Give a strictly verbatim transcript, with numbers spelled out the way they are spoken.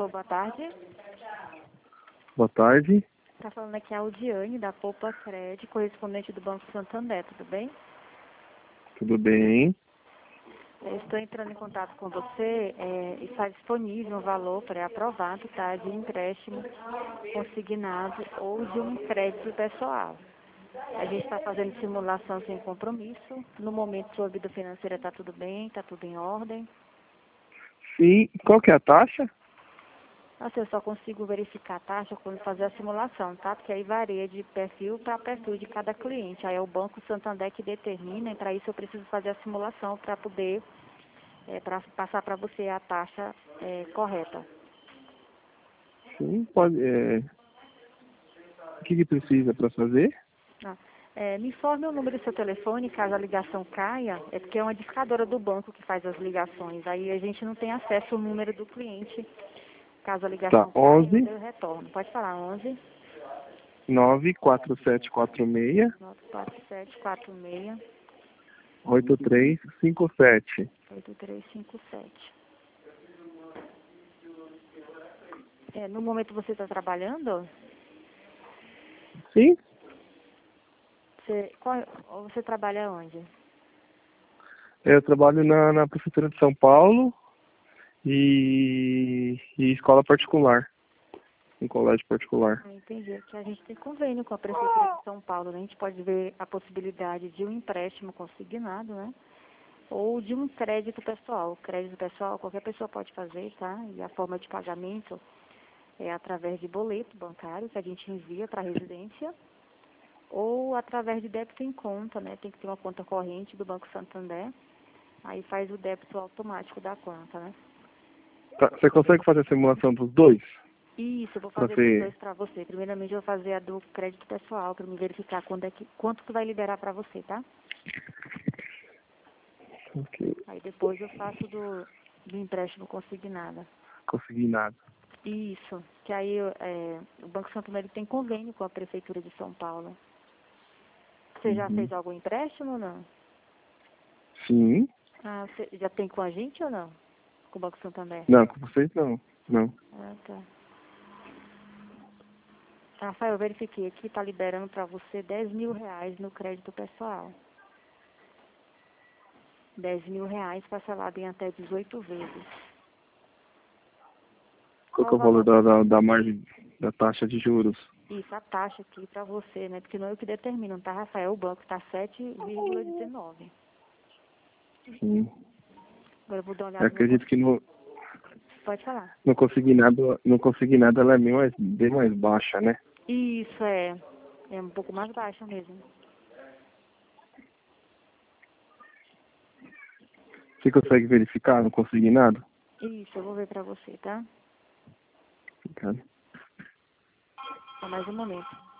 Alô, boa tarde. Boa tarde. Tá falando aqui a Audiane, da Poupa Cred, correspondente do Banco Santander, tudo bem? Tudo bem? Eu estou entrando em contato com você, é, está disponível um valor pré-aprovado, tá, de empréstimo consignado ou de um crédito pessoal. A gente está fazendo simulação sem compromisso. No momento, sua vida financeira está tudo bem, está tudo em ordem. Sim. Qual que é a taxa? Assim, eu só consigo verificar a taxa quando fazer a simulação, tá? Porque aí varia de perfil para perfil de cada cliente. Aí é o Banco Santander que determina, e para isso eu preciso fazer a simulação para poder é, pra passar para você a taxa é, correta. Sim, pode. É... O que, que precisa para fazer? Ah, é, me informe o número do seu telefone, caso a ligação caia, é porque é uma discadora do banco que faz as ligações. Aí a gente não tem acesso ao número do cliente. Caso a Tá. ligação caia, onze eu retorno. Pode falar, onze, nove quatro sete quatro seis nove quatro sete quatro seis, oito três cinco sete. oito três cinco sete. É, no momento você está trabalhando? Sim? Você, qual, você trabalha onde? Eu trabalho na, na Prefeitura de São Paulo e, e escola particular. Em colégio particular. Ah, entendi. Aqui a gente tem convênio com a Prefeitura de São Paulo, né? A gente pode ver a possibilidade de um empréstimo consignado, né? Ou de um crédito pessoal. O crédito pessoal qualquer pessoa pode fazer, tá? E a forma de pagamento é através de boleto bancário que a gente envia para a residência ou através de débito em conta, né? Tem que ter uma conta corrente do Banco Santander. Aí faz o débito automático da conta, né? Tá. Você consegue fazer a simulação dos dois? Isso, eu vou Pra fazer os ser... dois para você. Primeiramente eu vou fazer a do crédito pessoal para me verificar quando é que, quanto que vai liberar para você, tá? Ok. Aí depois eu faço do, do empréstimo consignado. Consegui nada. Isso, que aí é, o Banco Santander ele tem convênio com a Prefeitura de São Paulo. Você já Uhum. fez algum empréstimo ou não? Sim. Ah, você já tem com a gente ou não? Com o Banco Santander? Não, com vocês não. Não. Ah, tá. Rafael, eu verifiquei aqui, tá liberando para você dez mil reais no crédito pessoal. dez mil reais parcelado em até dezoito vezes. Qual Qual que o é o valor valor? da, da, da margem da taxa de juros? Isso, a taxa aqui para você, né? Porque não é eu que determino, tá, Rafael? O banco tá sete vírgula dezenove. Sim. Agora eu vou dar uma Eu olhada no... acredito que no, Pode falar. no consignado, no consignado ela é bem mais, bem mais baixa, né? Isso, é. É um pouco mais baixa mesmo. Você consegue verificar no consignado? Isso, eu vou ver para você, tá? Obrigado. Só mais um momento.